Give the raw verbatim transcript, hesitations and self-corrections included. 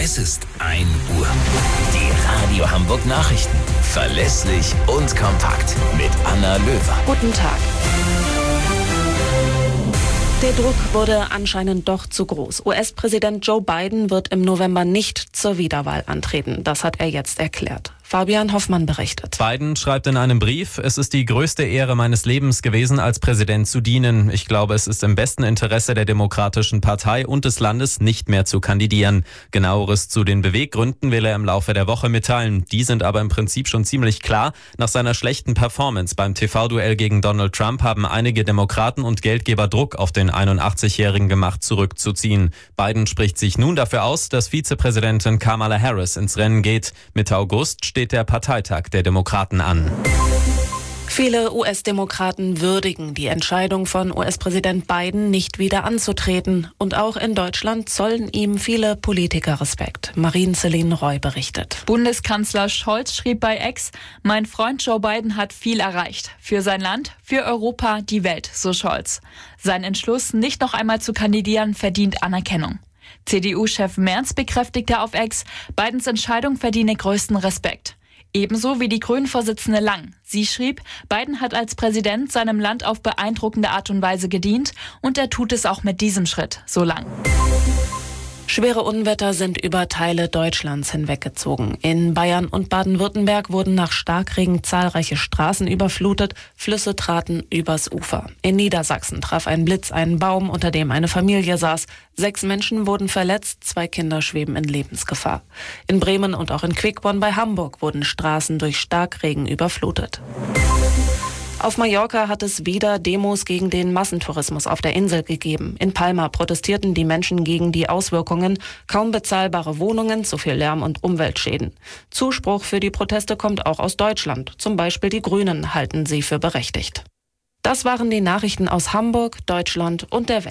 Es ist ein Uhr. Die Radio Hamburg Nachrichten. Verlässlich und kompakt. Mit Anna Löwer. Guten Tag. Der Druck wurde anscheinend doch zu groß. U S-Präsident Joe Biden wird im November nicht zur Wiederwahl antreten. Das hat er jetzt erklärt. Fabian Hoffmann berichtet. Biden schreibt in einem Brief: Es ist die größte Ehre meines Lebens gewesen, als Präsident zu dienen. Ich glaube, es ist im besten Interesse der Demokratischen Partei und des Landes, nicht mehr zu kandidieren. Genaueres zu den Beweggründen will er im Laufe der Woche mitteilen. Die sind aber im Prinzip schon ziemlich klar. Nach seiner schlechten Performance beim T V-Duell gegen Donald Trump haben einige Demokraten und Geldgeber Druck auf den einundachtzigjährigen gemacht, zurückzuziehen. Biden spricht sich nun dafür aus, dass Vizepräsidentin Kamala Harris ins Rennen geht. Mitte August steht der Parteitag der Demokraten an. Viele U S-Demokraten würdigen die Entscheidung von U S-Präsident Biden, nicht wieder anzutreten. Und auch in Deutschland zollen ihm viele Politiker Respekt. Marien-Celine Roy berichtet. Bundeskanzler Scholz schrieb bei X: Mein Freund Joe Biden hat viel erreicht. Für sein Land, für Europa, die Welt, so Scholz. Sein Entschluss, nicht noch einmal zu kandidieren, verdient Anerkennung. C D U-Chef Merz bekräftigte auf X: Bidens Entscheidung verdiene größten Respekt. Ebenso wie die Grünen-Vorsitzende Lang. Sie schrieb, Biden hat als Präsident seinem Land auf beeindruckende Art und Weise gedient und er tut es auch mit diesem Schritt, so Lang. Schwere Unwetter sind über Teile Deutschlands hinweggezogen. In Bayern und Baden-Württemberg wurden nach Starkregen zahlreiche Straßen überflutet, Flüsse traten übers Ufer. In Niedersachsen traf ein Blitz einen Baum, unter dem eine Familie saß. Sechs Menschen wurden verletzt, zwei Kinder schweben in Lebensgefahr. In Bremen und auch in Quickborn bei Hamburg wurden Straßen durch Starkregen überflutet. Auf Mallorca hat es wieder Demos gegen den Massentourismus auf der Insel gegeben. In Palma protestierten die Menschen gegen die Auswirkungen. Kaum bezahlbare Wohnungen, zu viel Lärm und Umweltschäden. Zuspruch für die Proteste kommt auch aus Deutschland. Zum Beispiel die Grünen halten sie für berechtigt. Das waren die Nachrichten aus Hamburg, Deutschland und der Welt.